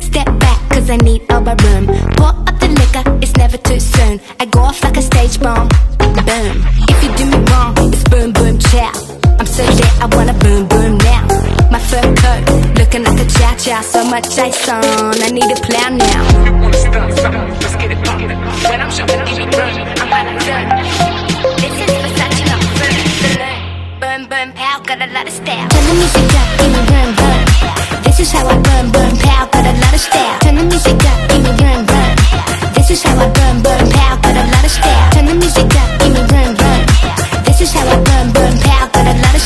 Step back, cause I need elbow room. Pour up the liquor, it's never too soon. I go off like a stage bomb, boom. If you do me wrong, it's boom, boom, chow. I'm so lit, I wanna boom, boom now. My fur coat, looking like a chow-chow. So much ice on, I need a plow now. Let's get it poppin'. When I'm showing you the run, I'm out of done. This is Versace, not fun. Boom, boom, pow, got a lot of style. Turn the music up, give me run, run. This is how I burn, burn, pow, got a lot of style. Turn the music up, give me run, run. This is how I burn, burn, pow, got a lot of style. Turn the music up, give me run, run. This is how I burn.